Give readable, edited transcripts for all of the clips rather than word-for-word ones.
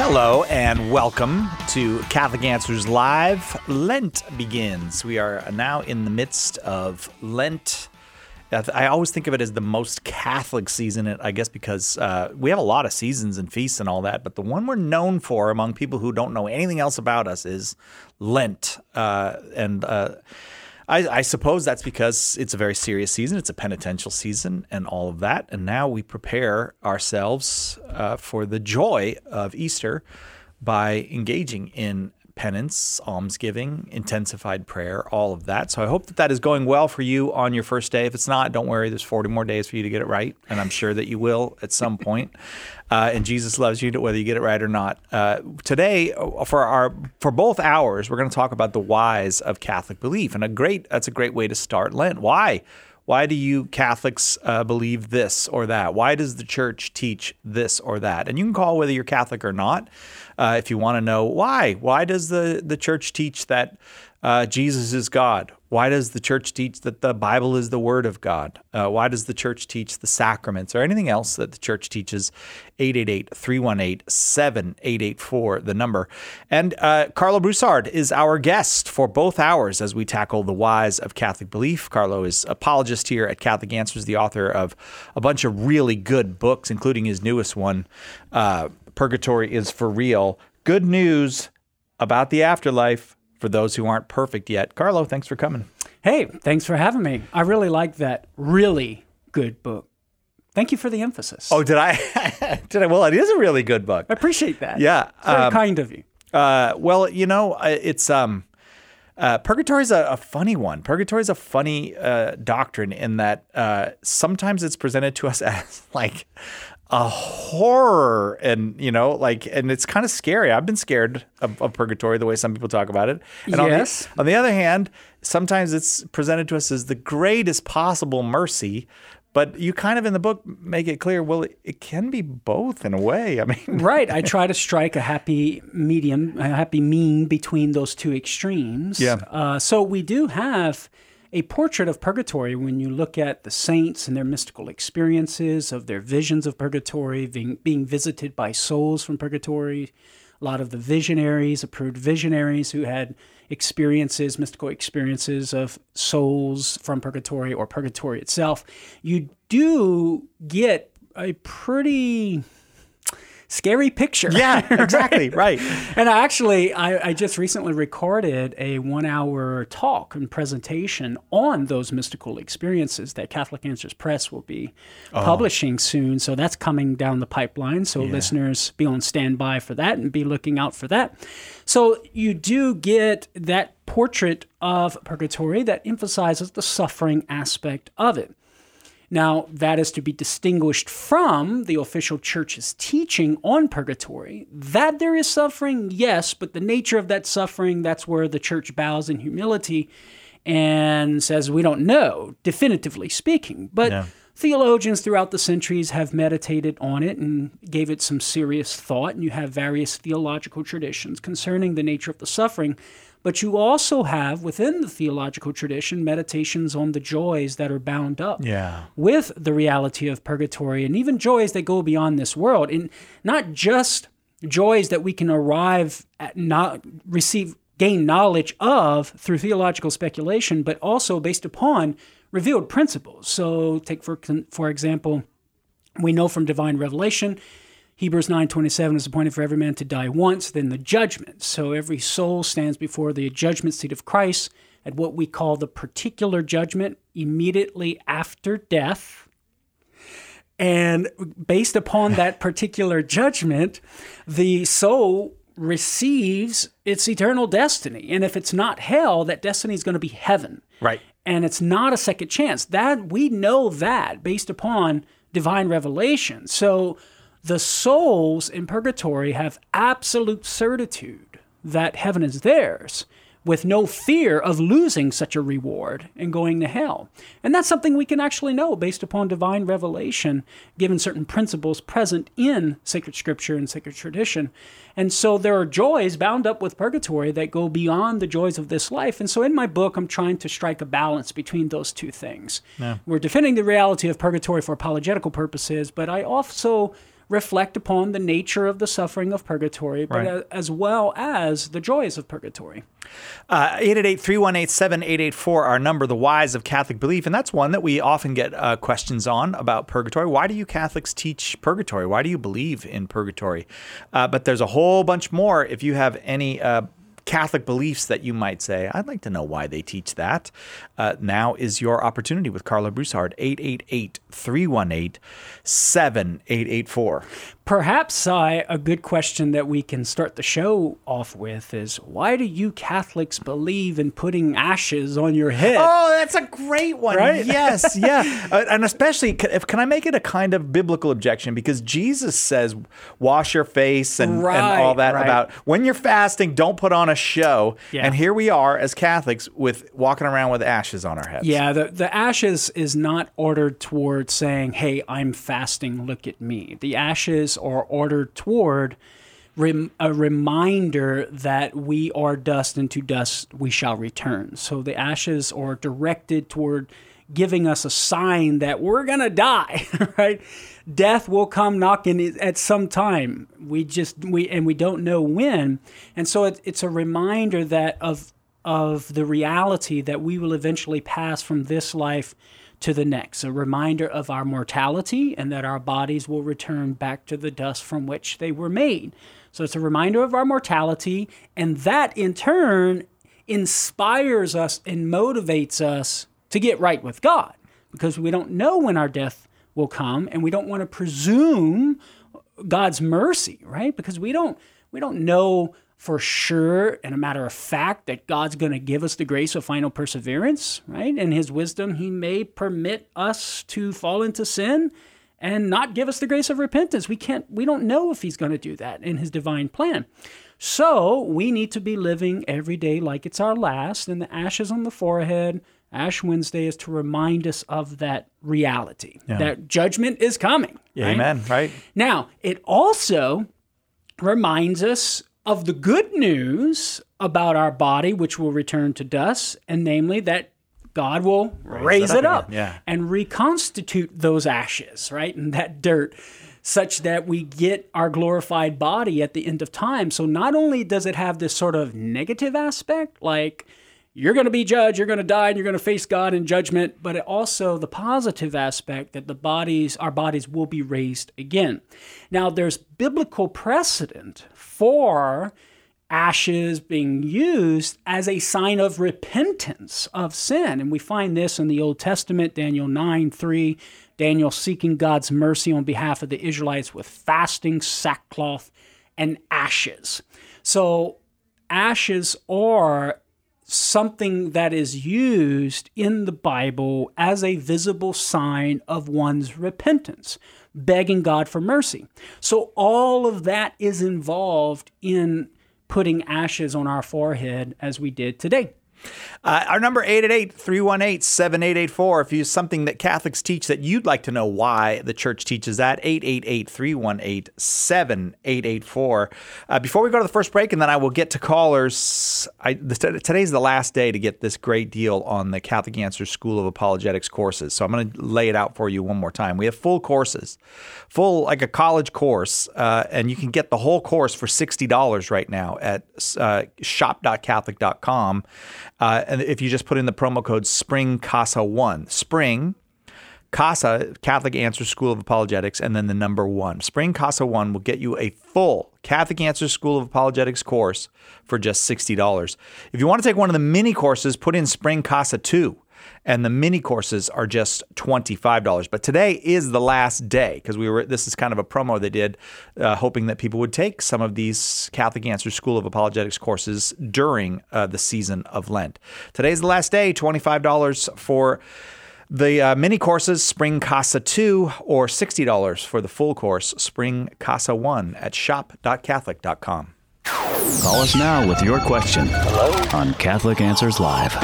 Hello and welcome to Catholic Answers Live. Lent begins. We are now in the midst of Lent. I always think of it as the most Catholic season, I guess, because we have a lot of seasons and feasts and all that, but the one we're known for among people who don't know anything else about us is Lent. I suppose that's because it's a very serious season. It's a penitential season and all of that. And now we prepare ourselves for the joy of Easter by engaging in penance, almsgiving, intensified prayer, all of that. So I hope that is going well for you on your first day. If it's not, don't worry. There's 40 more days for you to get it right. And I'm sure that you will at some point. And Jesus loves you whether you get it right or not. Today, for both hours, we're going to talk about the whys of Catholic belief. And that's a great way to start Lent. Why? Why do you Catholics believe this or that? Why does the church teach this or that? And you can call whether you're Catholic or not if you want to know why. Why does the church teach that Jesus is God? Why does the church teach that the Bible is the Word of God? Why does the church teach the sacraments or anything else that the church teaches? 888-318-7884, the number. And Carlo Broussard is our guest for both hours as we tackle the whys of Catholic belief. Carlo is apologist here at Catholic Answers, the author of a bunch of really good books, including his newest one, Purgatory is for Real. Good news about the afterlife for those who aren't perfect yet. Carlo, thanks for coming. Hey, thanks for having me. I really like that really good book. Thank you for the emphasis. Oh, did I? Well, it is a really good book. I appreciate that. Yeah. It's very kind of you. Well, it's Purgatory is a funny one. Purgatory is a funny doctrine in that sometimes it's presented to us as like a horror, and it's kind of scary. I've been scared of purgatory the way some people talk about it. And yes. On the other hand, sometimes it's presented to us as the greatest possible mercy. But you kind of in the book make it clear, well, it can be both in a way. I mean, right. I try to strike a happy medium, a happy mean between those two extremes. Yeah. So we do have a portrait of purgatory when you look at the saints and their mystical experiences of their visions of purgatory, being visited by souls from purgatory. A lot of the visionaries, approved visionaries who had experiences, mystical experiences of souls from purgatory or purgatory itself. You do get a pretty scary picture. Yeah, exactly. Right. And I just recently recorded a 1-hour talk and presentation on those mystical experiences that Catholic Answers Press will be publishing soon. So that's coming down the pipeline. So listeners, be on standby for that and be looking out for that. So you do get that portrait of purgatory that emphasizes the suffering aspect of it. Now, that is to be distinguished from the official church's teaching on purgatory. That there is suffering, yes, but the nature of that suffering, that's where the church bows in humility and says, we don't know, definitively speaking. But theologians throughout the centuries have meditated on it and gave it some serious thought, and you have various theological traditions concerning the nature of the suffering. But you also have, within the theological tradition, meditations on the joys that are bound up with the reality of purgatory, and even joys that go beyond this world. And not just joys that we can arrive at, gain knowledge of through theological speculation, but also based upon revealed principles. So take, for example, we know from divine revelation, Hebrews 9:27 is appointed for every man to die once, then the judgment. So every soul stands before the judgment seat of Christ at what we call the particular judgment immediately after death. And based upon that particular judgment, the soul receives its eternal destiny. And if it's not hell, that destiny is going to be heaven. Right. And it's not a second chance. That we know that based upon divine revelation. So the souls in purgatory have absolute certitude that heaven is theirs, with no fear of losing such a reward and going to hell. And that's something we can actually know based upon divine revelation, given certain principles present in sacred scripture and sacred tradition. And so there are joys bound up with purgatory that go beyond the joys of this life. And so in my book, I'm trying to strike a balance between those two things. Yeah. We're defending the reality of purgatory for apologetical purposes, but I also reflect upon the nature of the suffering of purgatory, but as well as the joys of purgatory. 888-318-7884, our number, the whys of Catholic belief. And that's one that we often get questions on about purgatory. Why do you Catholics teach purgatory? Why do you believe in purgatory? But there's a whole bunch more. If you have any Catholic beliefs that you might say, I'd like to know why they teach that. Now is your opportunity with Karlo Broussard, 888-318-7884. Perhaps a good question that we can start the show off with is, why do you Catholics believe in putting ashes on your head? Oh, that's a great one. Right? Yes, yeah. And especially, can I make it a kind of biblical objection? Because Jesus says, wash your face and all that about when you're fasting, don't put on a show. Yeah. And here we are as Catholics with walking around with ashes on our heads. Yeah, the ashes is not ordered toward saying, hey, I'm fasting, look at me. The ashes are ordered toward a reminder that we are dust, and to dust we shall return. So the ashes are directed toward giving us a sign that we're going to die, right? Death will come knocking at some time. We don't know when. And so it's a reminder that of the reality that we will eventually pass from this life to the next, a reminder of our mortality and that our bodies will return back to the dust from which they were made. So it's a reminder of our mortality, and that in turn inspires us and motivates us to get right with God, because we don't know when our death will come, and we don't want to presume God's mercy, right? Because we don't know for sure, and a matter of fact, that God's going to give us the grace of final perseverance, right? In his wisdom, he may permit us to fall into sin and not give us the grace of repentance. We don't know if he's going to do that in his divine plan. So we need to be living every day like it's our last, and the ashes on the forehead, Ash Wednesday, is to remind us of that reality, that judgment is coming. Yeah, right? Amen, right? Now, it also reminds us of the good news about our body, which will return to dust, and namely that God will raise it up and reconstitute those ashes, right, and that dirt, such that we get our glorified body at the end of time. So not only does it have this sort of negative aspect, like you're going to be judged, you're going to die, and you're going to face God in judgment, but it also the positive aspect that our bodies will be raised again. Now, there's biblical precedent for ashes being used as a sign of repentance of sin. And we find this in the Old Testament, Daniel 9:3, Daniel seeking God's mercy on behalf of the Israelites with fasting, sackcloth, and ashes. So ashes are something that is used in the Bible as a visible sign of one's repentance, begging God for mercy. So all of that is involved in putting ashes on our forehead as we did today. Our number, 888-318-7884. If you something that Catholics teach that you'd like to know why the church teaches that, 888-318-7884. Before we go to the first break, and then I will get to callers, today's the last day to get this great deal on the Catholic Answers School of Apologetics courses. So I'm going to lay it out for you one more time. We have full courses, like a college course, and you can get the whole course for $60 right now at shop.catholic.com. And if you just put in the promo code SPRINGCASA1, Spring, CASA, Catholic Answers School of Apologetics, and then the number 1. Spring CASA 1 will get you a full Catholic Answers School of Apologetics course for just $60. If you want to take one of the mini courses, put in Spring CASA 2. And the mini courses are just $25. But today is the last day, because this is kind of a promo they did, hoping that people would take some of these Catholic Answers School of Apologetics courses during the season of Lent. Today's the last day, $25 for the mini courses, Spring CASA 2, or $60 for the full course, Spring CASA 1 at shop.catholic.com. Call us now with your question on Catholic Answers Live.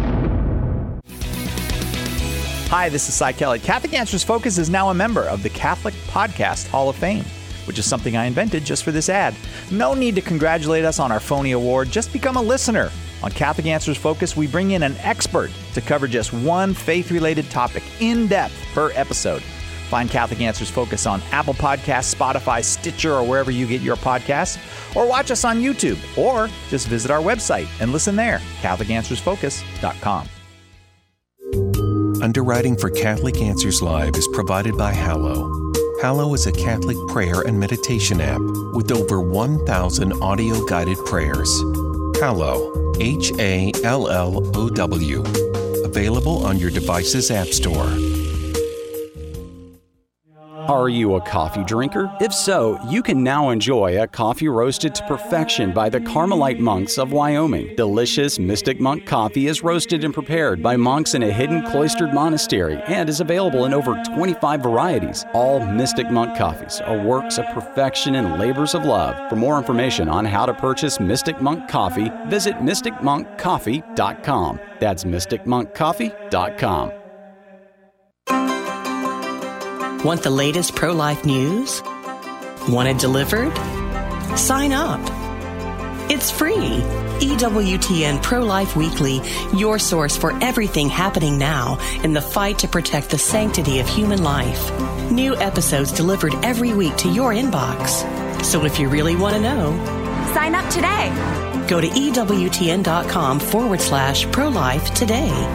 Hi, this is Cy Kellett. Catholic Answers Focus is now a member of the Catholic Podcast Hall of Fame, which is something I invented just for this ad. No need to congratulate us on our phony award. Just become a listener. On Catholic Answers Focus, we bring in an expert to cover just one faith-related topic in depth per episode. Find Catholic Answers Focus on Apple Podcasts, Spotify, Stitcher, or wherever you get your podcasts. Or watch us on YouTube. Or just visit our website and listen there, CatholicAnswersFocus.com. Underwriting for Catholic Answers Live is provided by Hallow. Hallow is a Catholic prayer and meditation app with over 1,000 audio-guided prayers. Hallow, Hallow. Available on your device's app store. Are you a coffee drinker? If so, you can now enjoy a coffee roasted to perfection by the Carmelite monks of Wyoming. Delicious Mystic Monk coffee is roasted and prepared by monks in a hidden cloistered monastery and is available in over 25 varieties. All Mystic Monk coffees are works of perfection and labors of love. For more information on how to purchase Mystic Monk coffee, visit mysticmonkcoffee.com. That's mysticmonkcoffee.com. Want the latest pro-life news? Want it delivered? Sign up. It's free. EWTN Pro-Life Weekly, your source for everything happening now in the fight to protect the sanctity of human life. New episodes delivered every week to your inbox. So if you really want to know, sign up today. Go to EWTN.com/pro-life today.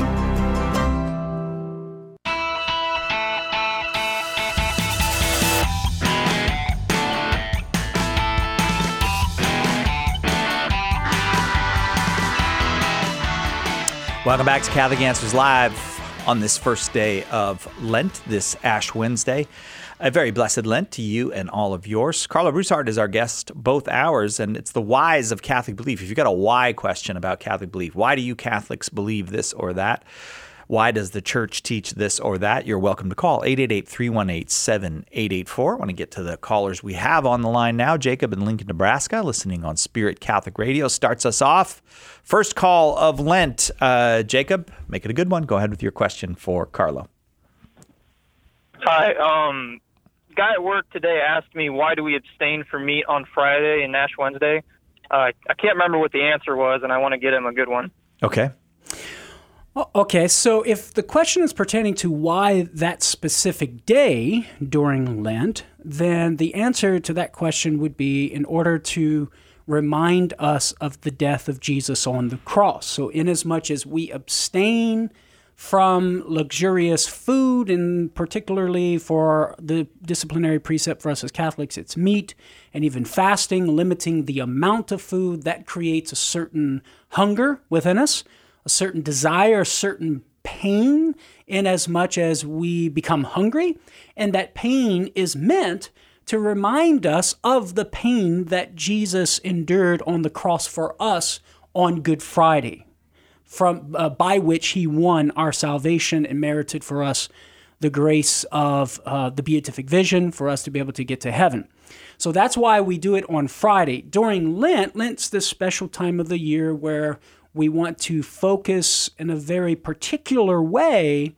Welcome back to Catholic Answers Live on this first day of Lent, this Ash Wednesday. A very blessed Lent to you and all of yours. Carlo Broussard is our guest both hours, and it's the whys of Catholic belief. If you've got a why question about Catholic belief, why do you Catholics believe this or that? Why does the church teach this or that? You're welcome to call 888-318-7884. I want to get to the callers we have on the line now. Jacob in Lincoln, Nebraska, listening on Spirit Catholic Radio, starts us off. First call of Lent. Jacob, make it a good one. Go ahead with your question for Carlo. Hi. Guy at work today asked me, why do we abstain from meat on Friday and Ash Wednesday? I can't remember what the answer was, and I want to get him a good one. Okay. Okay, so if the question is pertaining to why that specific day during Lent, then the answer to that question would be in order to remind us of the death of Jesus on the cross. So inasmuch as we abstain from luxurious food, and particularly for the disciplinary precept for us as Catholics, it's meat, and even fasting, limiting the amount of food, that creates a certain hunger within us, a certain desire, a certain pain, in as much as we become hungry. And that pain is meant to remind us of the pain that Jesus endured on the cross for us on Good Friday, by which he won our salvation and merited for us the grace of the beatific vision for us to be able to get to heaven. So that's why we do it on Friday. During Lent's this special time of the year where we want to focus in a very particular way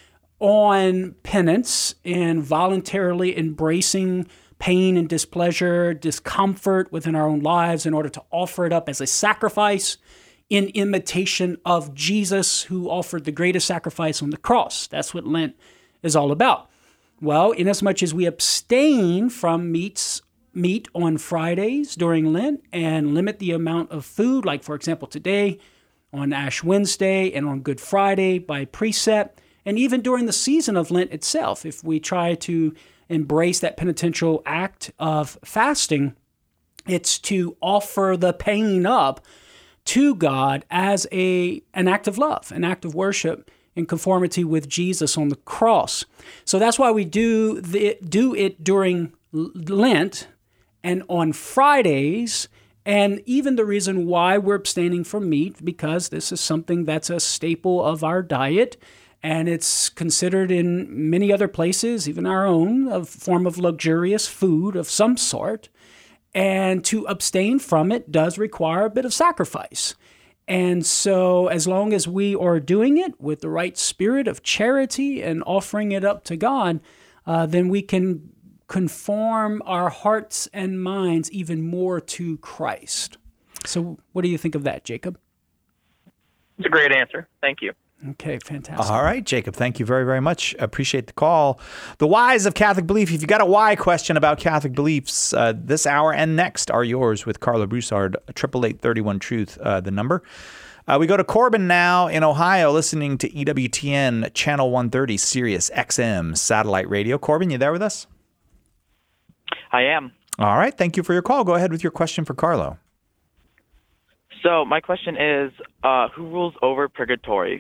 on penance and voluntarily embracing pain and displeasure, discomfort within our own lives in order to offer it up as a sacrifice in imitation of Jesus, who offered the greatest sacrifice on the cross. That's what Lent is all about. Well, inasmuch as we abstain from meat on Fridays during Lent and limit the amount of food, like for example today, on Ash Wednesday and on Good Friday by precept, and even during the season of Lent itself, if we try to embrace that penitential act of fasting, it's to offer the pain up to God as an act of love, an act of worship in conformity with Jesus on the cross. So that's why we do it during Lent and on Fridays. And even the reason why we're abstaining from meat, because this is something that's a staple of our diet, and it's considered in many other places, even our own, a form of luxurious food of some sort. And to abstain from it does require a bit of sacrifice. And so as long as we are doing it with the right spirit of charity and offering it up to God, then we can conform our hearts and minds even more to Christ. So what do you think of that, Jacob? It's a great answer. Thank you. Okay, fantastic. All right, Jacob, thank you very, very much. Appreciate the call. The whys of Catholic belief. If you got a why question about Catholic beliefs, this hour and next are yours with Carla Broussard, 888-31-TRUTH, the number. We go to Corbin now in Ohio, listening to EWTN Channel 130, Sirius XM satellite radio. Corbin, you there with us? I am. All right, thank you for your call. Go ahead with your question for Carlo. So my question is, who rules over purgatory?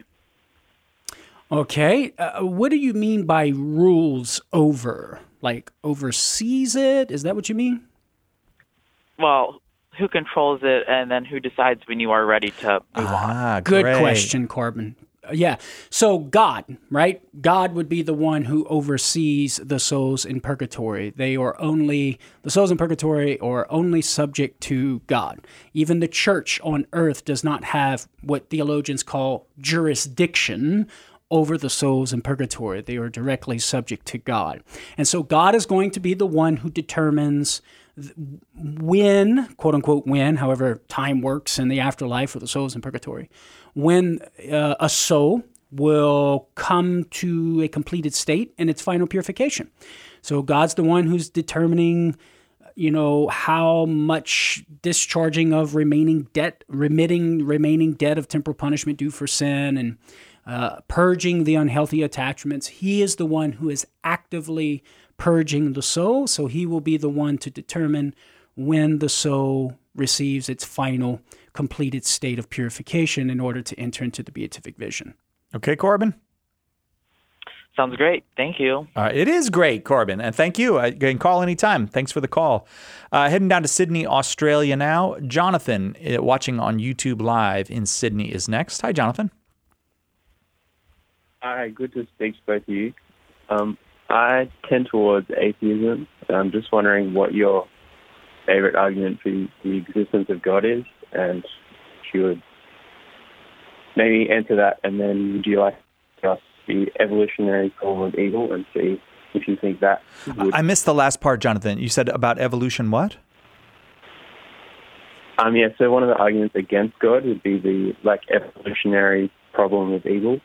Okay. What do you mean by rules over? Like oversees it? Is that what you mean? Well, who controls it, and then who decides when you are ready to move on? Good question, Corbin. Yeah. So God, right? God would be the one who oversees the souls in purgatory. The souls in purgatory are only subject to God. Even the church on earth does not have what theologians call jurisdiction over the souls in purgatory. They are directly subject to God. And so God is going to be the one who determines when, quote unquote, when, however time works in the afterlife for the souls in purgatory, when a soul will come to a completed state in its final purification. So God's the one who's determining, how much discharging of remitting remaining debt of temporal punishment due for sin, and purging the unhealthy attachments. He is the one who is actively purging the soul, so he will be the one to determine when the soul receives its final completed state of purification in order to enter into the beatific vision. Okay, Corbin? Sounds great. Thank you. It is great, Corbin, and thank you. You can call anytime. Thanks for the call. Heading down to Sydney, Australia now. Jonathan, watching on YouTube Live in Sydney, is next. Hi, Jonathan. Hi, good to speak to both of you. I tend towards atheism. I'm just wondering what your favorite argument for the existence of God is, and if you would maybe answer that, and then would you like to discuss the evolutionary problem of evil and see if you think that would... I missed the last part, Jonathan. You said about evolution what? So one of the arguments against God would be the evolutionary problem of evil.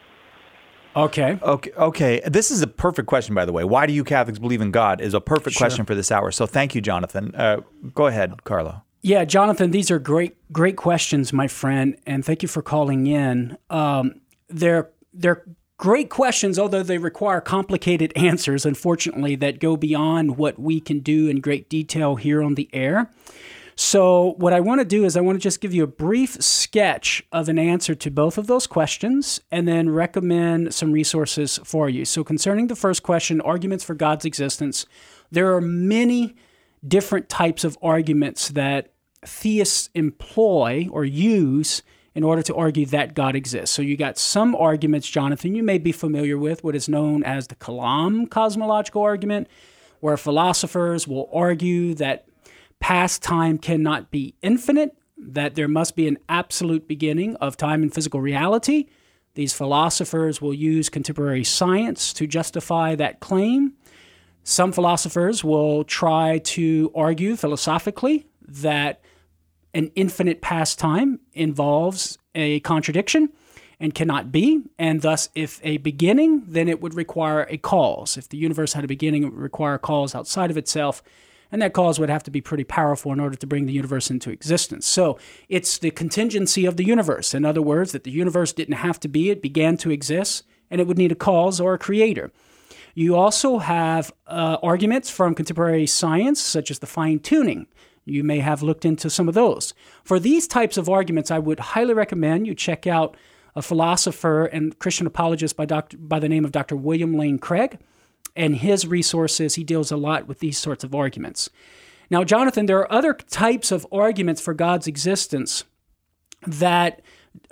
Okay. This is a perfect question, by the way. Why do you Catholics believe in God is a perfect question for this hour. So thank you, Jonathan. Go ahead, Carlo. Yeah, Jonathan, these are great questions, my friend, and thank you for calling in. They're great questions, although they require complicated answers, unfortunately, that go beyond what we can do in great detail here on the air. So what I want to do is I want to just give you a brief sketch of an answer to both of those questions and then recommend some resources for you. So concerning the first question, arguments for God's existence, there are many different types of arguments that theists employ or use in order to argue that God exists. So you got some arguments, Jonathan, you may be familiar with what is known as the Kalam cosmological argument, where philosophers will argue that past time cannot be infinite, that there must be an absolute beginning of time and physical reality. These philosophers will use contemporary science to justify that claim. Some philosophers will try to argue philosophically that an infinite past time involves a contradiction and cannot be, and thus if a beginning, then it would require a cause. If the universe had a beginning, it would require a cause outside of itself, and that cause would have to be pretty powerful in order to bring the universe into existence. So it's the contingency of the universe. In other words, that the universe didn't have to be, it began to exist, and it would need a cause or a creator. You also have arguments from contemporary science, such as the fine-tuning. You may have looked into some of those. For these types of arguments, I would highly recommend you check out a philosopher and Christian apologist by the name of Dr. William Lane Craig. And his resources, he deals a lot with these sorts of arguments. Now, Jonathan, there are other types of arguments for God's existence that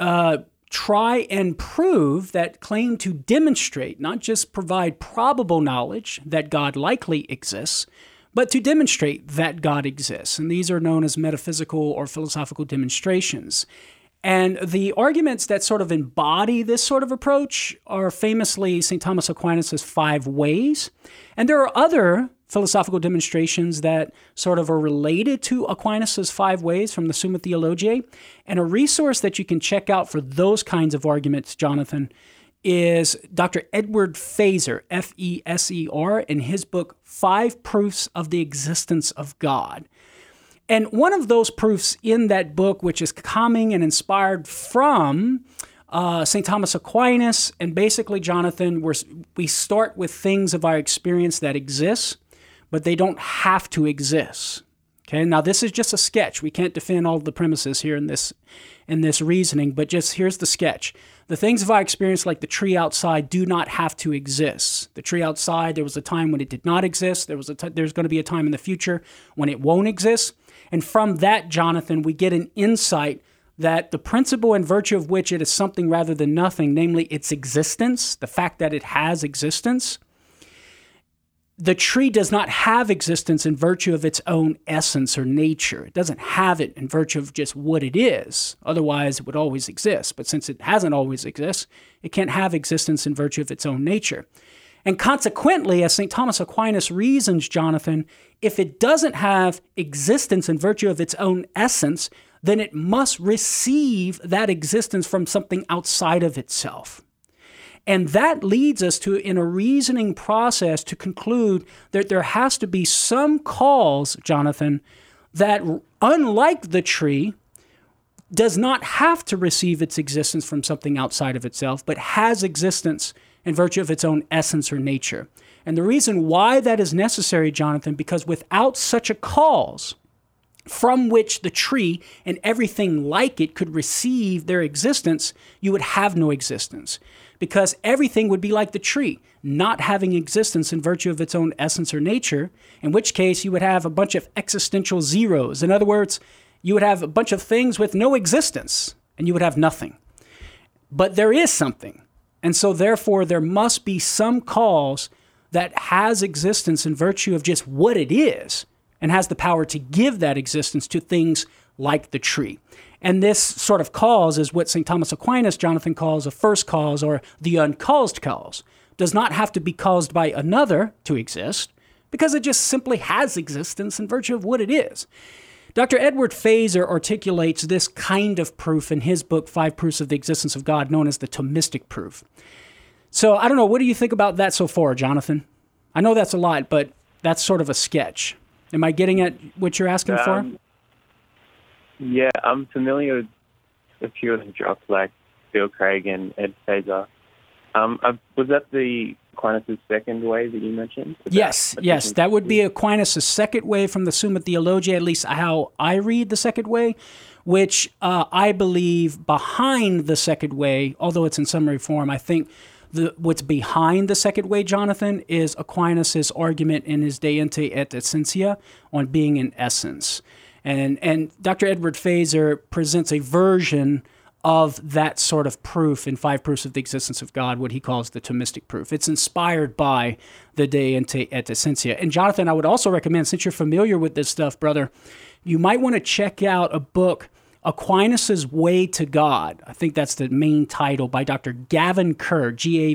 try and prove, that claim to demonstrate, not just provide probable knowledge that God likely exists, but to demonstrate that God exists. And these are known as metaphysical or philosophical demonstrations. And the arguments that sort of embody this sort of approach are famously St. Thomas Aquinas' 5 ways. And there are other philosophical demonstrations that sort of are related to Aquinas' 5 ways from the Summa Theologiae. And a resource that you can check out for those kinds of arguments, Jonathan, is Dr. Edward Feser, F-E-S-E-R, in his book, 5 Proofs of the Existence of God. And one of those proofs in that book, which is coming and inspired from St. Thomas Aquinas, and basically, Jonathan, we start with things of our experience that exist, but they don't have to exist. Okay, now this is just a sketch. We can't defend all of the premises here in this reasoning, but just here's the sketch. The things of our experience, like the tree outside, do not have to exist. The tree outside, there was a time when it did not exist. There's going to be a time in the future when it won't exist. And from that, Jonathan, we get an insight that the principle and virtue of which it is something rather than nothing, namely its existence, the fact that it has existence. The tree does not have existence in virtue of its own essence or nature. It doesn't have it in virtue of just what it is. Otherwise, it would always exist. But since it hasn't always existed, it can't have existence in virtue of its own nature. And consequently, as St. Thomas Aquinas reasons, Jonathan, if it doesn't have existence in virtue of its own essence, then it must receive that existence from something outside of itself. And that leads us to, in a reasoning process, to conclude that there has to be some cause, Jonathan, that, unlike the tree, does not have to receive its existence from something outside of itself, but has existence in virtue of its own essence or nature. And the reason why that is necessary, Jonathan, because without such a cause from which the tree and everything like it could receive their existence, you would have no existence. Because everything would be like the tree, not having existence in virtue of its own essence or nature, in which case you would have a bunch of existential zeros. In other words, you would have a bunch of things with no existence, and you would have nothing. But there is something. And so therefore, there must be some cause that has existence in virtue of just what it is, and has the power to give that existence to things like the tree. And this sort of cause is what St. Thomas Aquinas, Jonathan, calls a first cause, or the uncaused cause. Does not have to be caused by another to exist, because it just simply has existence in virtue of what it is. Dr. Edward Feser articulates this kind of proof in his book, 5 Proofs of the Existence of God, known as the Thomistic proof. So I don't know, what do you think about that so far, Jonathan? I know that's a lot, but that's sort of a sketch. Am I getting at what you're asking for? Yeah, I'm familiar with a few of the jocks like Bill Craig and Ed Feser. Was that the Aquinas' second way that you mentioned? Yes, that would be Aquinas' second way from the Summa Theologiae, at least how I read the second way, which I believe behind the second way, although it's in summary form, I think what's behind the second way, Jonathan, is Aquinas' argument in his De Ente et Essentia on being in essence. And Dr. Edward Feser presents a version of that sort of proof in 5 Proofs of the Existence of God, what he calls the Thomistic proof. It's inspired by the De Ente et Essentia. And Jonathan, I would also recommend, since you're familiar with this stuff, brother, you might want to check out a book, Aquinas' Way to God. I think that's the main title, by Dr. Gavin Kerr,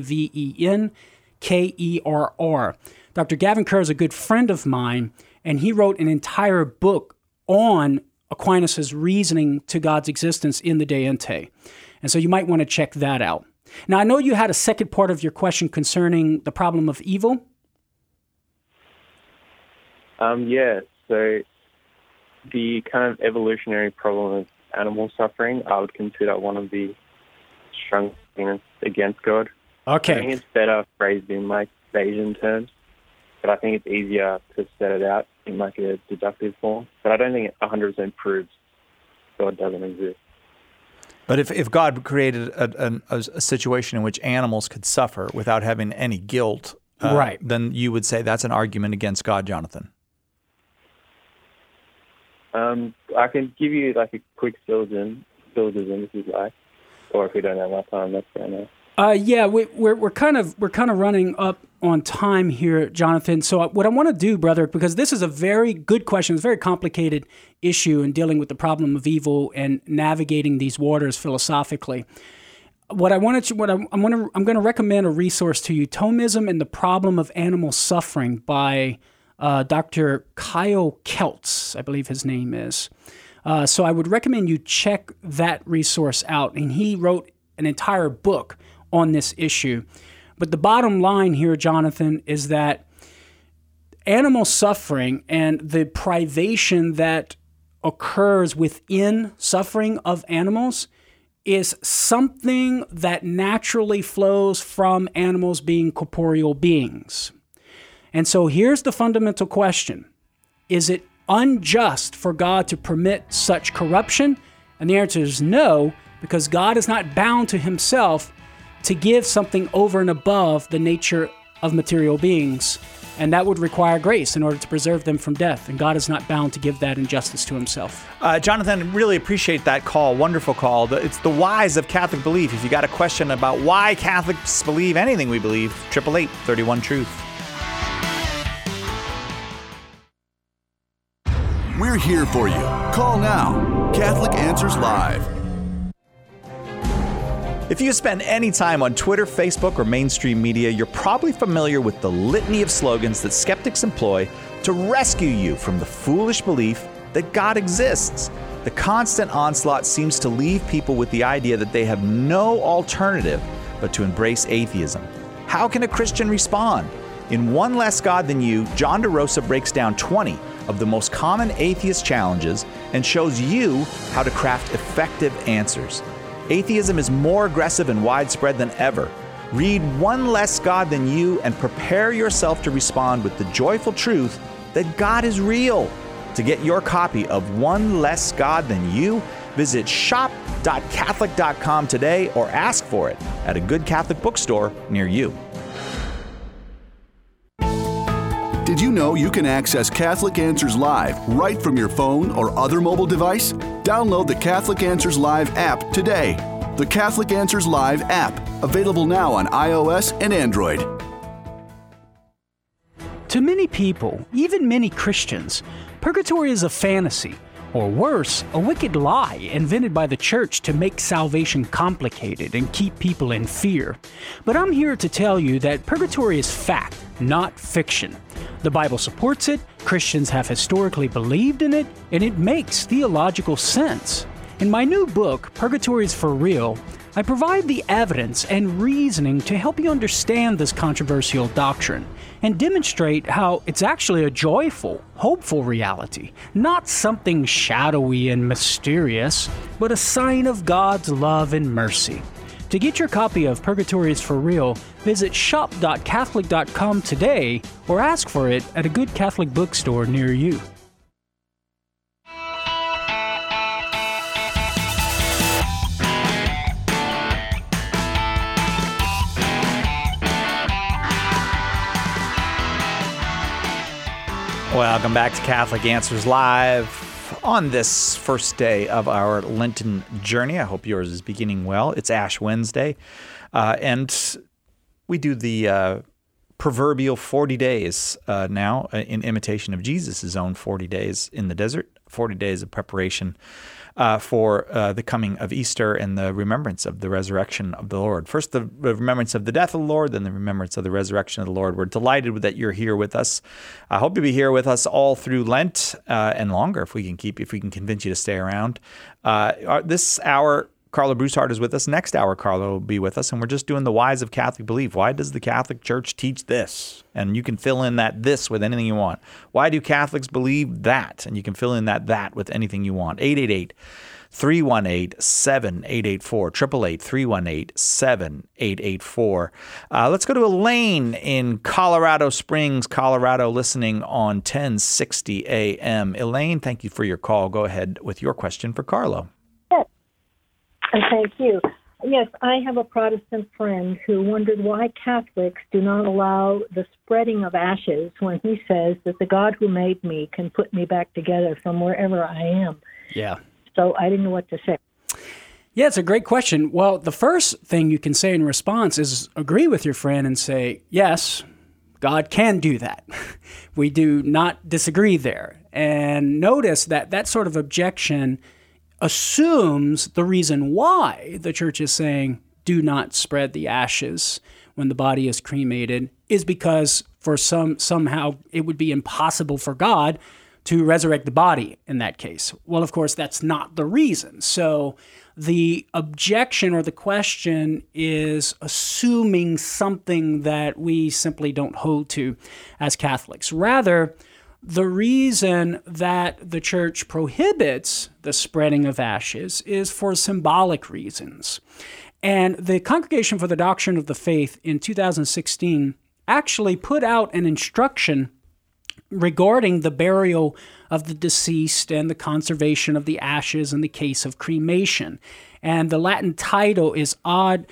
Gavenkerr. Dr. Gavin Kerr is a good friend of mine, and he wrote an entire book on Aquinas' reasoning to God's existence in the De Ente. And so you might want to check that out. Now, I know you had a second part of your question concerning the problem of evil. Yeah, so the kind of evolutionary problem of animal suffering, I would consider one of the strong arguments against God. Okay. I think it's better phrased in like Bayesian terms, but I think it's easier to set it out in like a deductive form. But I don't think it 100% proves God doesn't exist. But if God created a situation in which animals could suffer without having any guilt, right, then you would say that's an argument against God, Jonathan. I can give you like a quick syllogism if you'd like, or if we don't have enough time, that's fair enough. Yeah, we're kind of running up on time here, Jonathan. So what I want to do, brother, because this is a very good question, it's a very complicated issue in dealing with the problem of evil and navigating these waters philosophically. I'm going to recommend a resource to you: Thomism and the Problem of Animal Suffering by Dr. Kyle Keltz, I believe his name is. So I would recommend you check that resource out. And he wrote an entire book on this issue. But the bottom line here, Jonathan, is that animal suffering and the privation that occurs within suffering of animals is something that naturally flows from animals being corporeal beings. And so here's the fundamental question. Is it unjust for God to permit such corruption? And the answer is no, because God is not bound to himself to give something over and above the nature of material beings. And that would require grace in order to preserve them from death. And God is not bound to give that injustice to himself. Jonathan, really appreciate that call. Wonderful call. It's the whys of Catholic belief. If you got a question about why Catholics believe anything we believe, 888-31-TRUTH. We're here for you. Call now. Catholic Answers Live. If you spend any time on Twitter, Facebook, or mainstream media, you're probably familiar with the litany of slogans that skeptics employ to rescue you from the foolish belief that God exists. The constant onslaught seems to leave people with the idea that they have no alternative but to embrace atheism. How can a Christian respond? In One Less God Than You, John DeRosa breaks down 20 of the most common atheist challenges and shows you how to craft effective answers. Atheism is more aggressive and widespread than ever. Read One Less God Than You and prepare yourself to respond with the joyful truth that God is real. To get your copy of One Less God Than You, visit shop.catholic.com today or ask for it at a good Catholic bookstore near you. Did you know you can access Catholic Answers Live right from your phone or other mobile device? Download the Catholic Answers Live app today. The Catholic Answers Live app, available now on iOS and Android. To many people, even many Christians, purgatory is a fantasy, or worse, a wicked lie invented by the church to make salvation complicated and keep people in fear. But I'm here to tell you that purgatory is fact, not fiction. The Bible supports it, Christians have historically believed in it, and it makes theological sense. In my new book, Purgatory is for Real, I provide the evidence and reasoning to help you understand this controversial doctrine and demonstrate how it's actually a joyful, hopeful reality, not something shadowy and mysterious, but a sign of God's love and mercy. To get your copy of Purgatory is for Real, visit shop.catholic.com today or ask for it at a good Catholic bookstore near you. Welcome back to Catholic Answers Live on this first day of our Lenten journey. I hope yours is beginning well. It's Ash Wednesday, and we do the proverbial 40 days now in imitation of Jesus' own 40 days in the desert, 40 days of preparation for the coming of Easter and the remembrance of the resurrection of the Lord. First, the remembrance of the death of the Lord, then the remembrance of the resurrection of the Lord. We're delighted that you're here with us. I hope you'll be here with us all through Lent and longer if we can convince you to stay around. This hour, Carlo Broussard is with us. Next hour, Carlo will be with us, and we're just doing the whys of Catholic belief. Why does the Catholic Church teach this? And you can fill in that this with anything you want. Why do Catholics believe that? And you can fill in that with anything you want. 888-318-7884, 888-318-7884. Let's go to Elaine in Colorado Springs, Colorado, listening on 1060 AM. Elaine, thank you for your call. Go ahead with your question for Carlo. Thank you. Yes, I have a Protestant friend who wondered why Catholics do not allow the spreading of ashes when he says that the God who made me can put me back together from wherever I am. Yeah. So I didn't know what to say. Yeah, it's a great question. Well, the first thing you can say in response is agree with your friend and say, yes, God can do that. We do not disagree there. And notice that sort of objection assumes the reason why the church is saying do not spread the ashes when the body is cremated is because for somehow it would be impossible for God to resurrect the body in that case. Well, of course, that's not the reason. So the objection or the question is assuming something that we simply don't hold to as Catholics. Rather, the reason that the church prohibits the spreading of ashes is for symbolic reasons. And the Congregation for the Doctrine of the Faith in 2016 actually put out an instruction regarding the burial of the deceased and the conservation of the ashes in the case of cremation. And the Latin title is Ad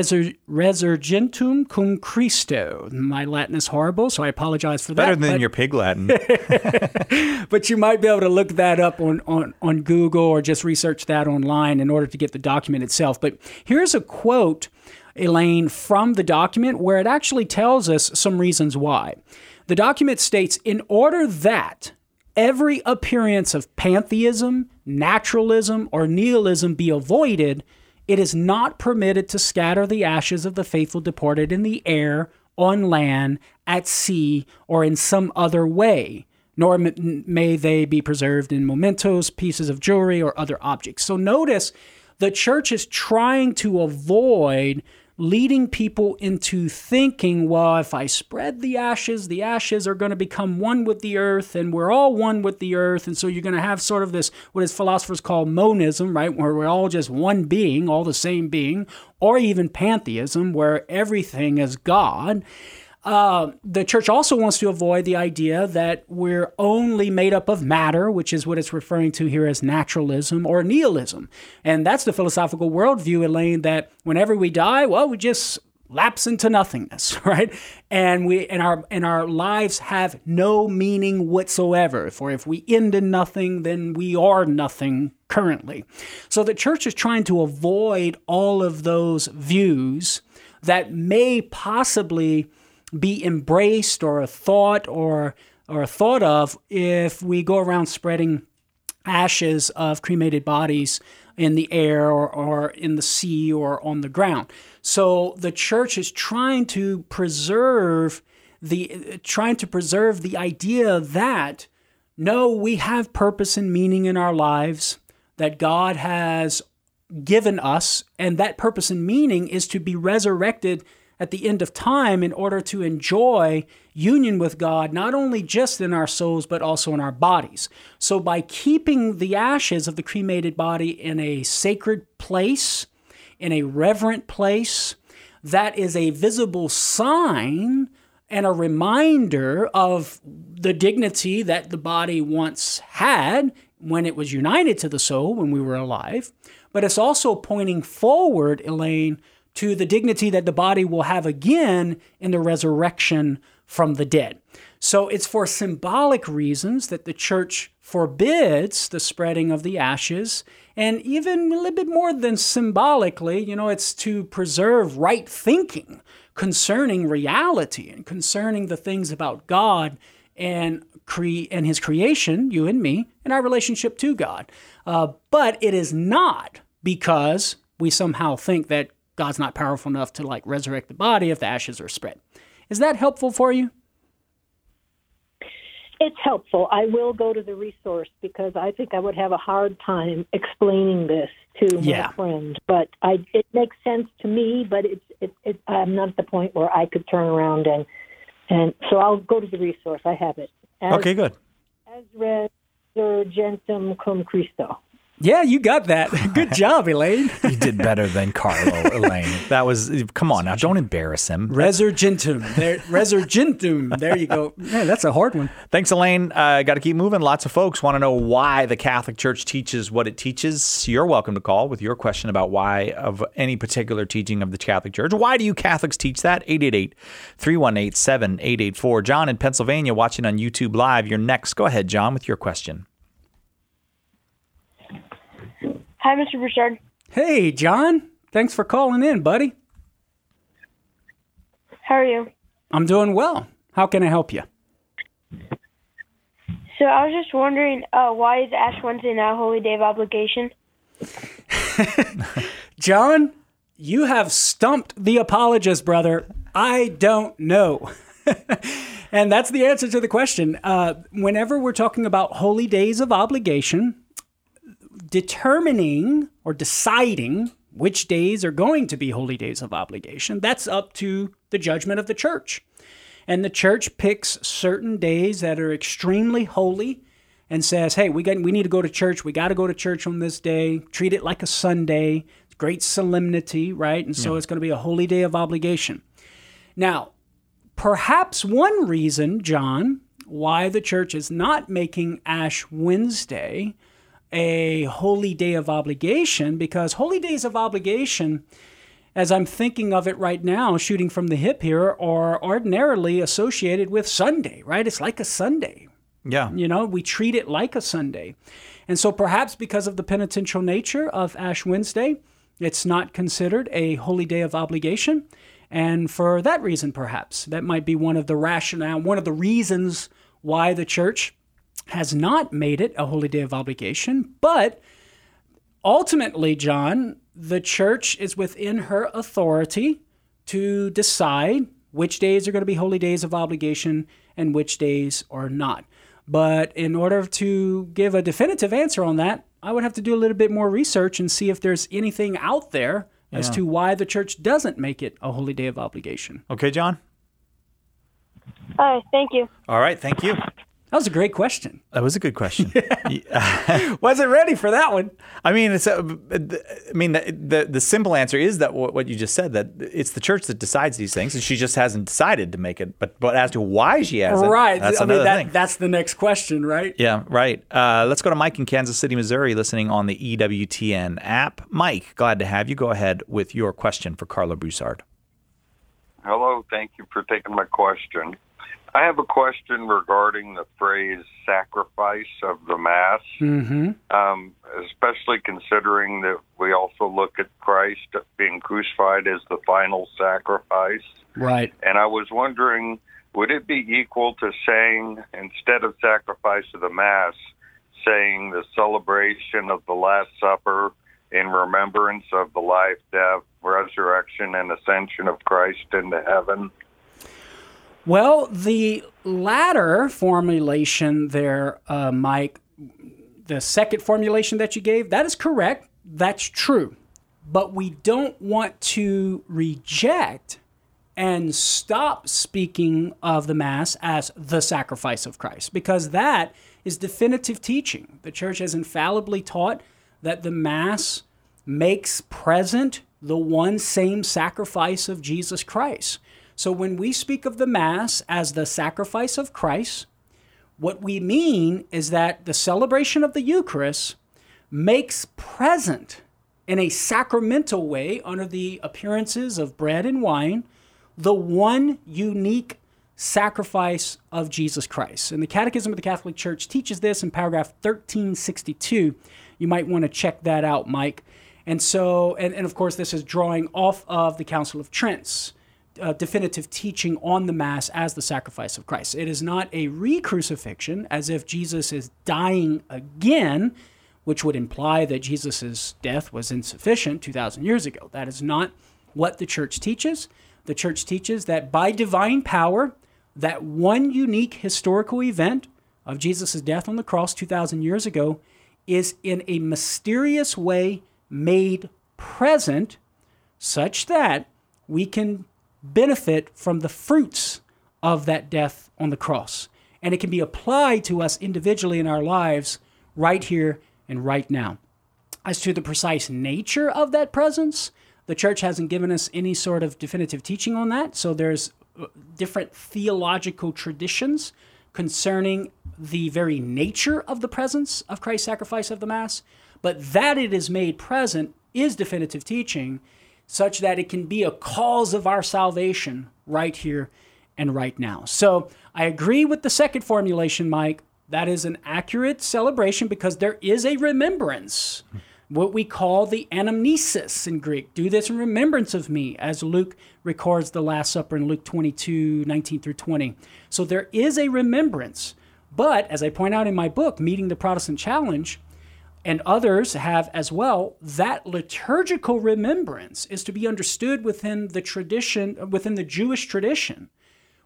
Resurgentum cum Christo. My Latin is horrible, so I apologize for that. Better than your pig Latin. But you might be able to look that up on Google or just research that online in order to get the document itself. But here's a quote, Elaine, from the document where it actually tells us some reasons why. The document states, in order that every appearance of pantheism, naturalism, or nihilism be avoided, it is not permitted to scatter the ashes of the faithful departed in the air, on land, at sea, or in some other way, nor may they be preserved in mementos, pieces of jewelry, or other objects. So notice the church is trying to avoid leading people into thinking, well, if I spread the ashes are going to become one with the earth, and we're all one with the earth, and so you're going to have sort of this, what is philosophers call monism, right, where we're all just one being, all the same being, or even pantheism, where everything is God. The church also wants to avoid the idea that we're only made up of matter, which is what it's referring to here as naturalism or nihilism. And that's the philosophical worldview, Elaine, that whenever we die, well, we just lapse into nothingness, right? And our lives have no meaning whatsoever. For if we end in nothing, then we are nothing currently. So the church is trying to avoid all of those views that may possibly be embraced or thought of if we go around spreading ashes of cremated bodies in the air or in the sea or on the ground. So the church is trying to preserve the idea that no, we have purpose and meaning in our lives that God has given us, and that purpose and meaning is to be resurrected at the end of time in order to enjoy union with God, not only just in our souls, but also in our bodies. So by keeping the ashes of the cremated body in a sacred place, in a reverent place, that is a visible sign and a reminder of the dignity that the body once had when it was united to the soul when we were alive. But it's also pointing forward, Elaine, to the dignity that the body will have again in the resurrection from the dead. So it's for symbolic reasons that the church forbids the spreading of the ashes, and even a little bit more than symbolically, it's to preserve right thinking concerning reality and concerning the things about God and His creation, you and me, and our relationship to God. But it is not because we somehow think that God's not powerful enough to resurrect the body if the ashes are spread. Is that helpful for you? It's helpful. I will go to the resource because I think I would have a hard time explaining this to my friend. But it makes sense to me, but I'm not at the point where I could turn around and so I'll go to the resource. I have it. Okay, good. As Resurgentum cum Christo. Yeah, you got that. Good job, Elaine. You did better than Carlo, Elaine. That was, come on now, don't embarrass him. Resurgentum. Resurgentum. There you go. Yeah, that's a hard one. Thanks, Elaine. Got to keep moving. Lots of folks want to know why the Catholic Church teaches what it teaches. You're welcome to call with your question about why of any particular teaching of the Catholic Church. Why do you Catholics teach that? 888-318-7884. John in Pennsylvania watching on YouTube Live. You're next. Go ahead, John, with your question. Hi, Mr. Broussard. Hey, John. Thanks for calling in, buddy. How are you? I'm doing well. How can I help you? So I was just wondering, why is Ash Wednesday not a holy day of obligation? John, you have stumped the apologist, brother. I don't know. And that's the answer to the question. Whenever we're talking about holy days of obligation, determining or deciding which days are going to be holy days of obligation, that's up to the judgment of the church. And the church picks certain days that are extremely holy and says, hey, we need to go to church. We got to go to church on this day. Treat it like a Sunday. It's great solemnity, right? And so it's going to be a holy day of obligation. Now, perhaps one reason, John, why the church is not making Ash Wednesday a holy day of obligation, because holy days of obligation, as I'm thinking of it right now, shooting from the hip here, are ordinarily associated with Sunday, right? It's like a Sunday. Yeah. You know, we treat it like a Sunday. And so perhaps because of the penitential nature of Ash Wednesday, it's not considered a holy day of obligation. And for that reason, perhaps, that might be one of the reasons why the church has not made it a holy day of obligation. But ultimately, John, the church is within her authority to decide which days are going to be holy days of obligation and which days are not. But in order to give a definitive answer on that, I would have to do a little bit more research and see if there's anything out there as to why the church doesn't make it a holy day of obligation. Okay, John? All right, thank you. All right, thank you. That was a great question. That was a good question. Wasn't ready for that one. I mean, the simple answer is that what you just said, that it's the church that decides these things, and she just hasn't decided to make it. But as to why she hasn't, right? That's another thing. That's the next question, right? Yeah, right. Let's go to Mike in Kansas City, Missouri, listening on the EWTN app. Mike, glad to have you. Go ahead with your question for Carla Broussard. Hello, thank you for taking my question. I have a question regarding the phrase sacrifice of the Mass, especially considering that we also look at Christ being crucified as the final sacrifice. Right. And I was wondering, would it be equal to saying, instead of sacrifice of the Mass, saying the celebration of the Last Supper in remembrance of the life, death, resurrection, and ascension of Christ into heaven? Well, the latter formulation there, Mike, the second formulation that you gave, that is correct. That's true. But we don't want to reject and stop speaking of the Mass as the sacrifice of Christ, because that is definitive teaching. The church has infallibly taught that the Mass makes present the one same sacrifice of Jesus Christ. So when we speak of the Mass as the sacrifice of Christ, what we mean is that the celebration of the Eucharist makes present in a sacramental way, under the appearances of bread and wine, the one unique sacrifice of Jesus Christ. And the Catechism of the Catholic Church teaches this in paragraph 1362. You might want to check that out, Mike. And so, and of course, this is drawing off of the Council of Trent's definitive teaching on the Mass as the sacrifice of Christ. It is not a re-crucifixion, as if Jesus is dying again, which would imply that Jesus' death was insufficient 2,000 years ago. That is not what the church teaches. The church teaches that by divine power, that one unique historical event of Jesus' death on the cross 2,000 years ago is in a mysterious way made present, such that we can benefit from the fruits of that death on the cross. And it can be applied to us individually in our lives right here and right now. As to the precise nature of that presence, the church hasn't given us any sort of definitive teaching on that. So there's different theological traditions concerning the very nature of the presence of Christ's sacrifice of the Mass. But that it is made present is definitive teaching, such that it can be a cause of our salvation right here and right now. So I agree with the second formulation, Mike. That is an accurate celebration because there is a remembrance, what we call the anamnesis in Greek. Do this in remembrance of me, as Luke records the Last Supper in Luke 22:19 through 20. So there is a remembrance. But as I point out in my book, Meeting the Protestant Challenge, and others have as well, that liturgical remembrance is to be understood within the tradition, within the Jewish tradition,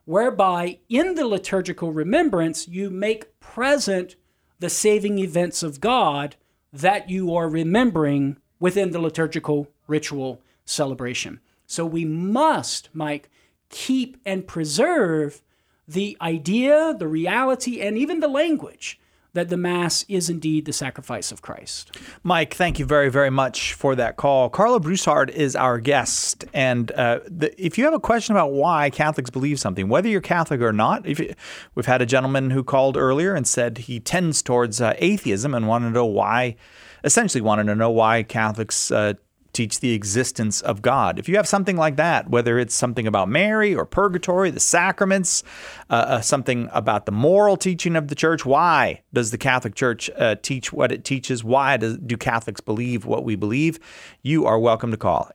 whereby in the liturgical remembrance, you make present the saving events of God that you are remembering within the liturgical ritual celebration. So we must, Mike, keep and preserve the idea, the reality, and even the language that the Mass is indeed the sacrifice of Christ. Mike, thank you very, very much for that call. Carlo Broussard is our guest. And if you have a question about why Catholics believe something, whether you're Catholic or not, we've had a gentleman who called earlier and said he tends towards atheism and wanted to know why Catholics teach the existence of God. If you have something like that, whether it's something about Mary or purgatory, the sacraments, something about the moral teaching of the church, why does the Catholic Church teach what it teaches? Why do Catholics believe what we believe? You are welcome to call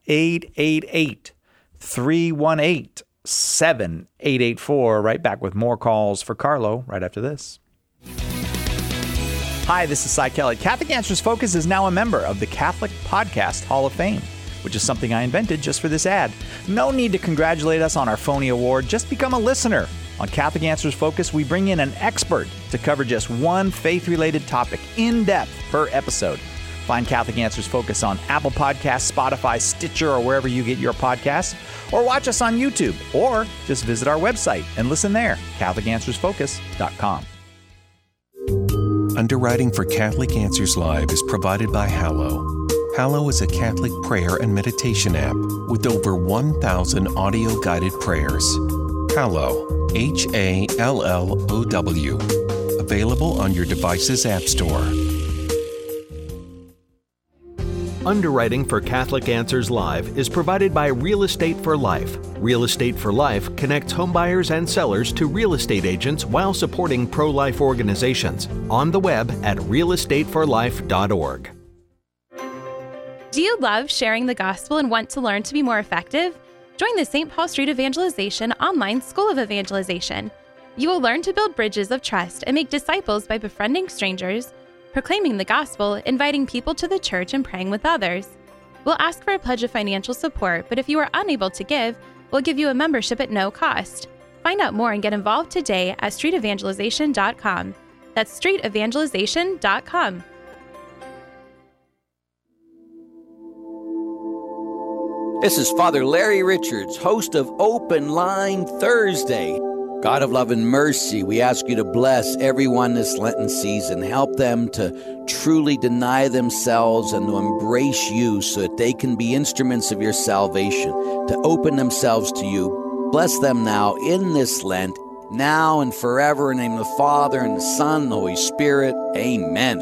888-318-7884. Right back with more calls for Carlo right after this. Hi, this is Cy Kelly. Catholic Answers Focus is now a member of the Catholic Podcast Hall of Fame, which is something I invented just for this ad. No need to congratulate us on our phony award. Just become a listener. On Catholic Answers Focus, we bring in an expert to cover just one faith-related topic in depth per episode. Find Catholic Answers Focus on Apple Podcasts, Spotify, Stitcher, or wherever you get your podcasts. Or watch us on YouTube. Or just visit our website and listen there, CatholicAnswersFocus.com. Underwriting for Catholic Answers Live is provided by Hallow. Hallow is a Catholic prayer and meditation app with over 1,000 audio-guided prayers. Hallow, Hallow. Available on your device's app store. Underwriting for Catholic Answers Live is provided by Real Estate for Life. Real Estate for Life connects homebuyers and sellers to real estate agents while supporting pro-life organizations. On the web at realestateforlife.org. Do you love sharing the gospel and want to learn to be more effective? Join the St. Paul Street Evangelization online School of Evangelization. You will learn to build bridges of trust and make disciples by befriending strangers, proclaiming the gospel, inviting people to the church, and praying with others. We'll ask for a pledge of financial support, but if you are unable to give, we'll give you a membership at no cost. Find out more and get involved today at streetevangelization.com. That's streetevangelization.com. This is Father Larry Richards, host of Open Line Thursday. God of love and mercy, we ask you to bless everyone this Lenten season. Help them to truly deny themselves and to embrace you so that they can be instruments of your salvation, to open themselves to you. Bless them now in this Lent, now and forever, in the name of the Father, and the Son, and the Holy Spirit. Amen.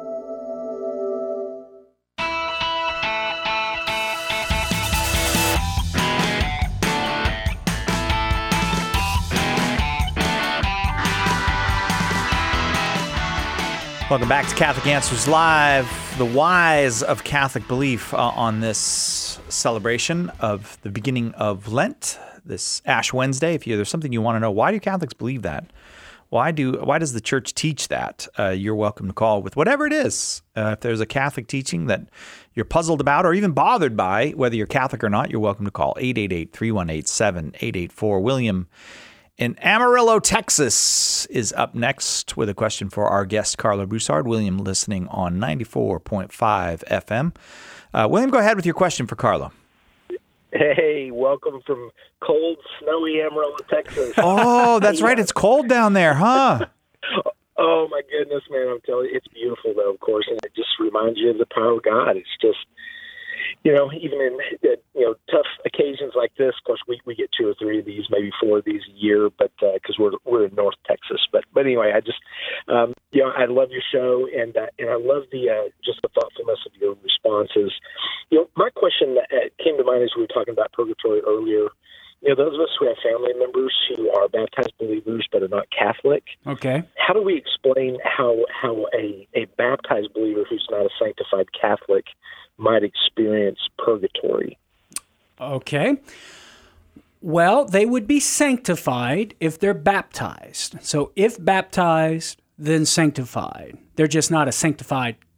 Welcome back to Catholic Answers Live, the whys of Catholic belief on this celebration of the beginning of Lent, this Ash Wednesday. If there's something you want to know, why do Catholics believe that? Why does the church teach that? You're welcome to call with whatever it is. If there's a Catholic teaching that you're puzzled about or even bothered by, whether you're Catholic or not, you're welcome to call 888-318-7884. William in Amarillo, Texas is up next with a question for our guest, Carlo Broussard. William listening on 94.5 FM. William, go ahead with your question for Carlo. Hey, welcome from cold, snowy Amarillo, Texas. Oh, that's right. It's cold down there, huh? Oh, my goodness, man. I'm telling you, it's beautiful, though, of course, and it just reminds you of the power of God. It's just, even in tough occasions like this, of course, we get 2 or 3 of these, maybe 4 of these a year, but because we're in North Texas. But anyway, I just I love your show, and I love the just the thoughtfulness of your responses. My question that came to mind as we were talking about purgatory earlier. Those of us who have family members who are baptized believers but are not Catholic. Okay. How do we explain how a baptized believer who's not a sanctified Catholic might experience purgatory? Okay. Well, they would be sanctified if they're baptized. So if baptized, then sanctified. They're just not a sanctified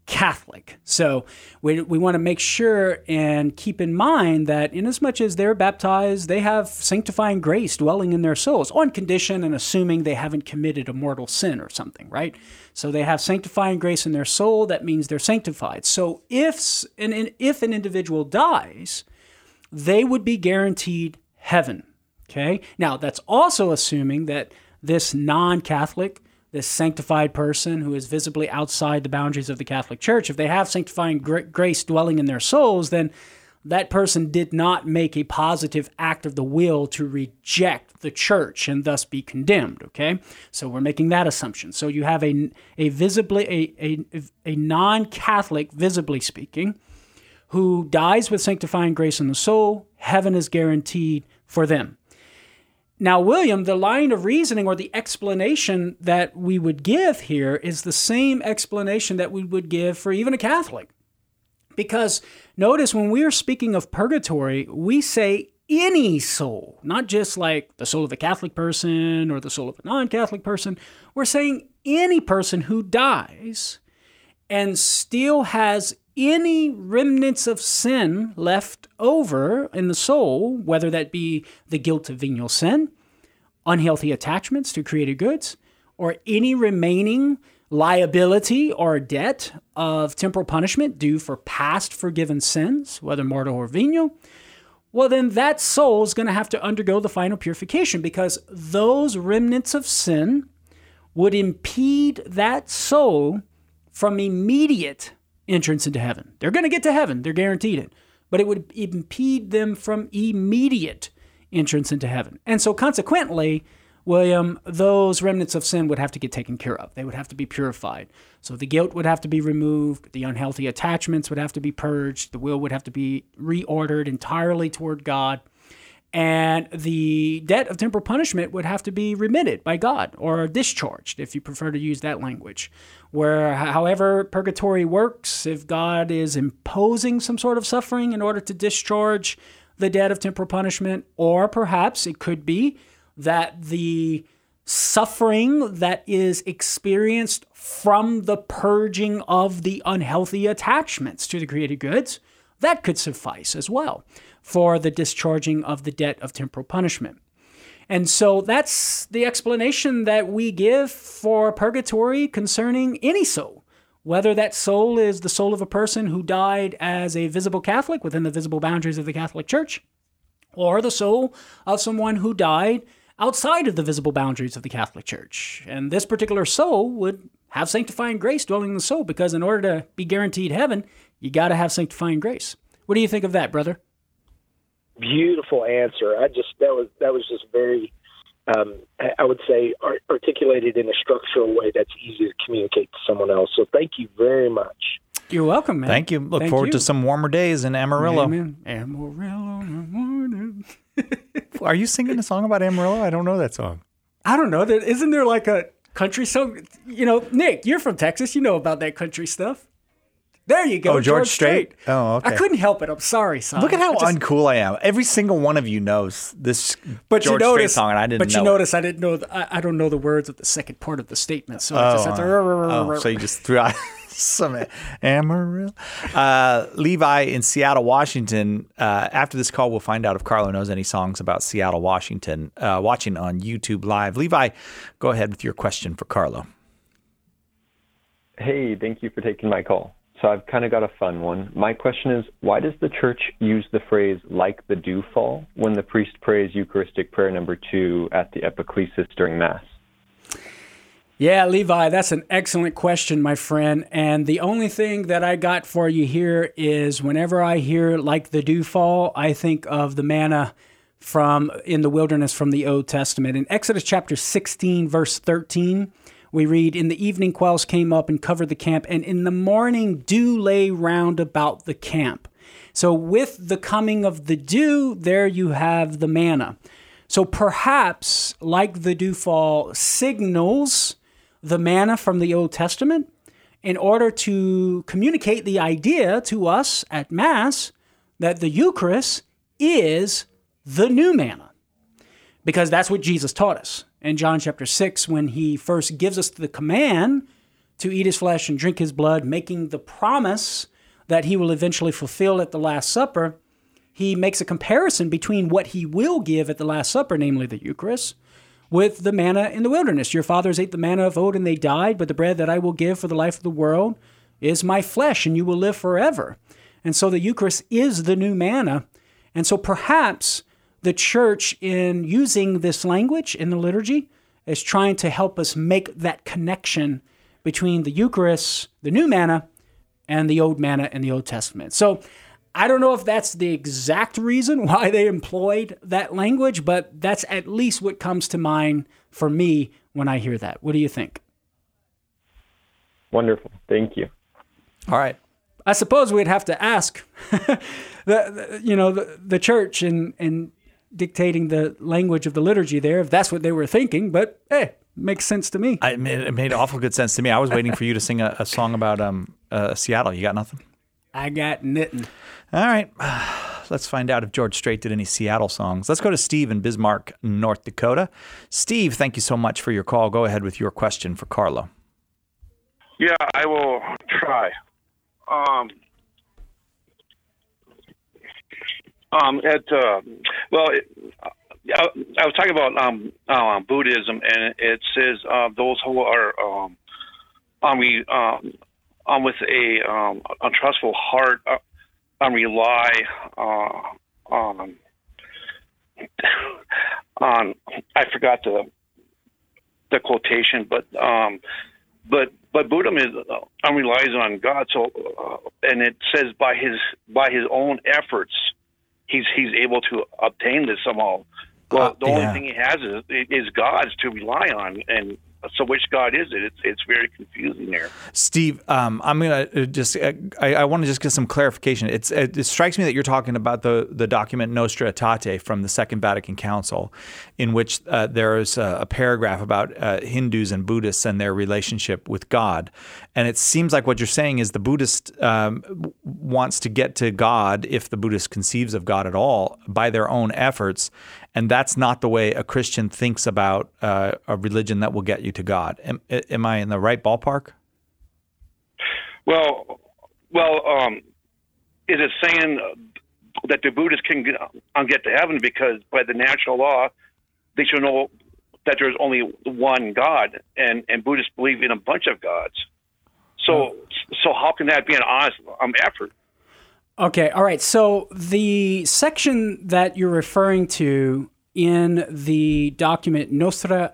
Catholic. So we want to make sure and keep in mind that inasmuch as they're baptized, they have sanctifying grace dwelling in their souls, on condition and assuming they haven't committed a mortal sin or something, right? So they have sanctifying grace in their soul. That means they're sanctified. So if an individual dies, they would be guaranteed heaven, okay? Now, that's also assuming that this non-Catholic, this sanctified person who is visibly outside the boundaries of the Catholic Church, if they have sanctifying grace dwelling in their souls, then that person did not make a positive act of the will to reject the church and thus be condemned, okay? So we're making that assumption. So you have a non-Catholic, visibly speaking, who dies with sanctifying grace in the soul. Heaven is guaranteed for them. Now, William, the line of reasoning or the explanation that we would give here is the same explanation that we would give for even a Catholic. Because notice when we are speaking of purgatory, we say any soul, not just like the soul of a Catholic person or the soul of a non-Catholic person. We're saying any person who dies and still has any remnants of sin left over in the soul, whether that be the guilt of venial sin, unhealthy attachments to created goods, or any remaining liability or debt of temporal punishment due for past forgiven sins, whether mortal or venial, well, then that soul is going to have to undergo the final purification, because those remnants of sin would impede that soul from immediate entrance into heaven. They're going to get to heaven. They're guaranteed it. But it would impede them from immediate entrance into heaven. And so consequently, William, those remnants of sin would have to get taken care of. They would have to be purified. So the guilt would have to be removed. The unhealthy attachments would have to be purged. The will would have to be reordered entirely toward God. And the debt of temporal punishment would have to be remitted by God, or discharged, if you prefer to use that language. Where, however purgatory works, if God is imposing some sort of suffering in order to discharge the debt of temporal punishment, or perhaps it could be that the suffering that is experienced from the purging of the unhealthy attachments to the created goods, that could suffice as well for the discharging of the debt of temporal punishment. And so that's the explanation that we give for purgatory concerning any soul, whether that soul is the soul of a person who died as a visible Catholic within the visible boundaries of the Catholic Church, or the soul of someone who died outside of the visible boundaries of the Catholic Church. And this particular soul would have sanctifying grace dwelling in the soul, because in order to be guaranteed heaven, you got to have sanctifying grace. What do you think of that, brother? Beautiful answer. That was just very, I would say, articulated in a structural way that's easy to communicate to someone else. So thank you very much. You're welcome, man. Thank you. Look forward to some warmer days in Amarillo. Amen. Amarillo in the morning. Are you singing a song about Amarillo? I don't know that song. I don't know. Isn't there like a country song? You know, Nick, you're from Texas. You know about that country stuff. There you go. Oh, George Strait. Oh, okay. I couldn't help it. I'm sorry, son. Look at how uncool I am. Every single one of you knows this George Strait song, and I didn't know. But you notice I didn't know. I don't know the words of the second part of the statement, so I just had to. So you just threw out some Amarillo. Levi in Seattle, Washington. After this call, we'll find out if Carlo knows any songs about Seattle, Washington. Watching on YouTube Live. Levi, go ahead with your question for Carlo. Hey, thank you for taking my call. So I've kind of got a fun one. My question is, why does the church use the phrase "like the dew fall" when the priest prays Eucharistic prayer number 2 at the epiclesis during Mass? Yeah, Levi, that's an excellent question, my friend. And the only thing that I got for you here is whenever I hear "like the dew fall," I think of the manna in the wilderness from the Old Testament. In Exodus chapter 16, verse 13, we read, "In the evening quails came up and covered the camp, and in the morning dew lay round about the camp." So with the coming of the dew, there you have the manna. So perhaps like the dewfall signals the manna from the Old Testament in order to communicate the idea to us at Mass that the Eucharist is the new manna. Because that's what Jesus taught us in John chapter 6 when he first gives us the command to eat his flesh and drink his blood, making the promise that he will eventually fulfill at the Last Supper, he makes a comparison between what he will give at the Last Supper, namely the Eucharist, with the manna in the wilderness. Your fathers ate the manna of old and they died, but the bread that I will give for the life of the world is my flesh, and you will live forever. And so the Eucharist is the new manna. And so perhaps the church, in using this language in the liturgy, is trying to help us make that connection between the Eucharist, the new manna, and the old manna in the Old Testament. So I don't know if that's the exact reason why they employed that language, but that's at least what comes to mind for me when I hear that. What do you think? Wonderful. Thank you. All right. I suppose we'd have to ask the church in dictating the language of the liturgy there, if that's what they were thinking, but hey, makes sense to me. It made awful good sense to me. I was waiting for you to sing a song about Seattle. You got nothing? I got knitting. All right. Let's find out if George Strait did any Seattle songs. Let's go to Steve in Bismarck, North Dakota. Steve, thank you so much for your call. Go ahead with your question for Carlo. Yeah, I will try. I was talking about Buddhism, and it says those who are with a untrustful heart rely on I forgot the quotation, but Buddhism relies on God. So and it says by his own efforts, he's able to obtain this somehow. Well, the only thing he has is God's to rely on, and so which God is it? It's very confusing there. Steve, I'm going to just I want to just get some clarification. It strikes me that you're talking about the document Nostra Aetate from the Second Vatican Council, in which there is a paragraph about Hindus and Buddhists and their relationship with God. And it seems like what you're saying is the Buddhist wants to get to God, if the Buddhist conceives of God at all, by their own efforts. And that's not the way a Christian thinks about a religion that will get you to God. Am I in the right ballpark? Well, is it saying that the Buddhists can get to heaven because by the natural law they should know that there's only one God, and Buddhists believe in a bunch of gods? So how can that be an honest effort? Okay, all right. So the section that you're referring to in the document Nostra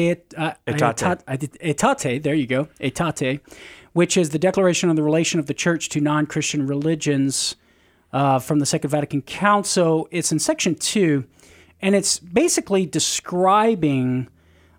Aetate, there you go, Aetate, which is the declaration on the relation of the Church to non-Christian religions from the Second Vatican Council. It's in section 2, and it's basically describing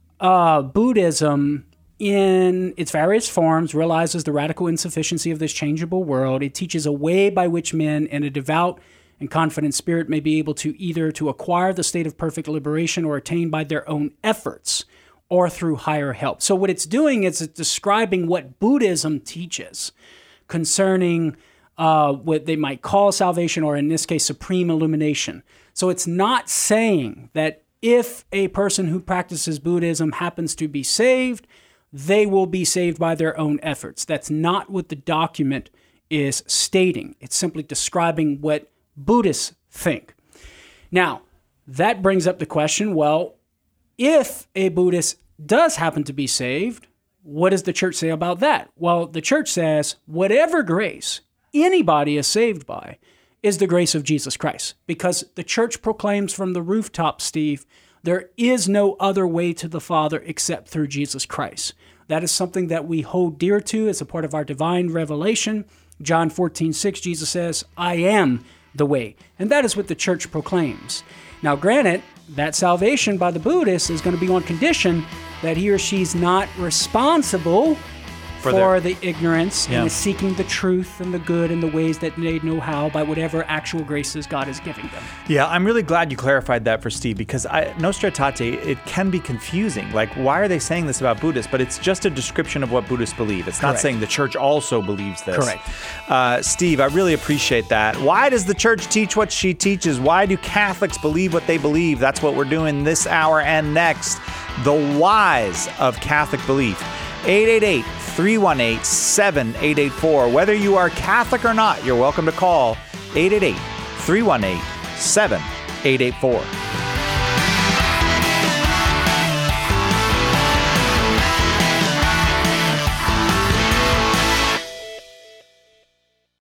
Buddhism in its various forms, realizes the radical insufficiency of this changeable world. It teaches a way by which men in a devout and confident spirit may be able to either to acquire the state of perfect liberation or attain by their own efforts or through higher help. So what it's doing is it's describing what Buddhism teaches concerning what they might call salvation, or in this case, supreme illumination. So it's not saying that if a person who practices Buddhism happens to be saved, they will be saved by their own efforts. That's not what the document is stating. It's simply describing what Buddhists think. Now, that brings up the question, well, if a Buddhist does happen to be saved, what does the church say about that? Well, the church says whatever grace anybody is saved by is the grace of Jesus Christ, because the church proclaims from the rooftop, Steve, there is no other way to the Father except through Jesus Christ. That is something that we hold dear to as a part of our divine revelation. John 14:6, Jesus says, I am the way. And that is what the church proclaims. Now, granted, that salvation by the Buddhist is going to be on condition that he or she's not responsible for the ignorance and is seeking the truth and the good and the ways that they know how by whatever actual graces God is giving them. Yeah, I'm really glad you clarified that for Steve, because Nostra Aetate, it can be confusing. Like, why are they saying this about Buddhists? But it's just a description of what Buddhists believe. It's not saying the church also believes this. Correct. Steve, I really appreciate that. Why does the church teach what she teaches? Why do Catholics believe what they believe? That's what we're doing this hour and next. The whys of Catholic belief. 888 888-318-7884. Whether you are Catholic or not, you're welcome to call 888-318-7884.